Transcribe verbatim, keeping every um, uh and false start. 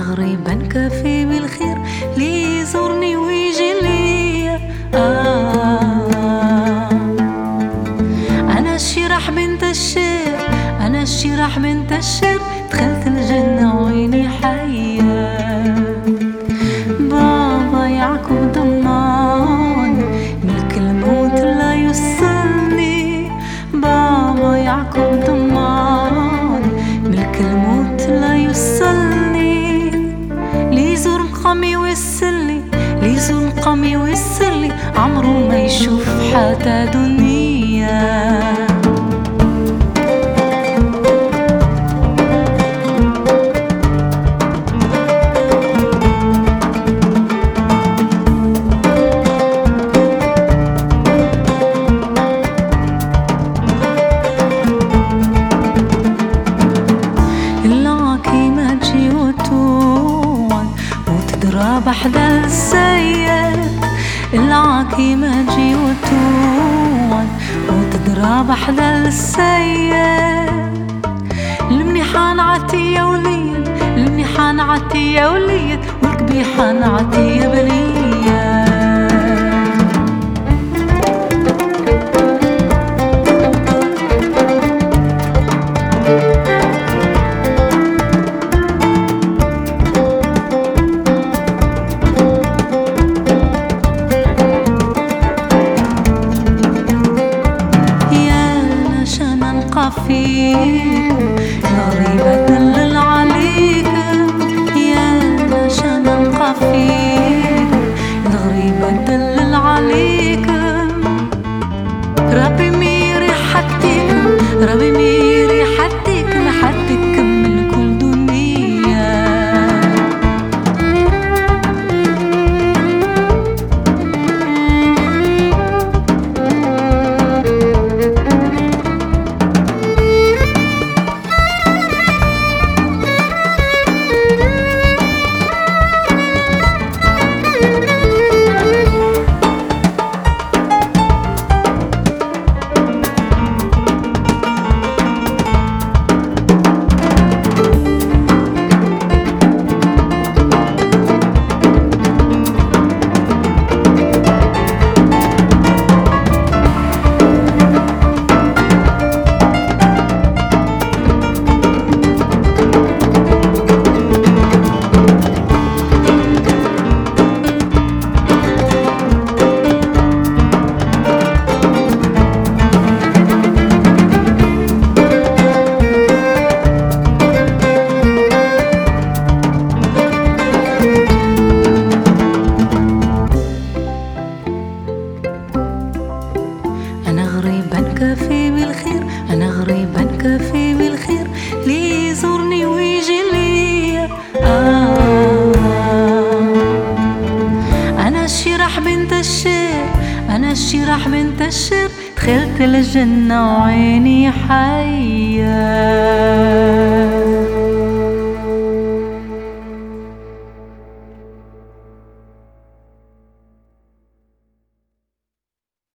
غريبة نكافي بالخير لي يزورني ويجي ليا. آه أنا الشراح بنت الشير، أنا الشراح بنت الشير، دخلت الجنة وعيني حية. بابا يعقوب ضمان ملك الموت لا يسلني، بابا يعقوب ضمان ملك الموت لا يسلني. لي يزور مقامي ويسلي، لي يزور مقامي ويسلي، عمرو ما يشوف حتى دنيا. بحدا السيد العاكي ما تجي وتوعد وتضرب بحدا السيد. المنيحة نعتي يا وليد، المنيحة نعتي يا وليد، والكبيحة نعتي يا بنية. الغريبة دلل عليك يا عشان نلقى فيك، الغريبة دلل عليك. ربي ميري حديك، ربي ميري حديك، محدك من كل دنيا. نكافي بالخير، أنا غريبة نكافي بالخير لي يزورني ويجي ليا. آه أنا الشراح بنت الشير، أنا الشراح بنت الشير، دخلت الجنة وعيني حية.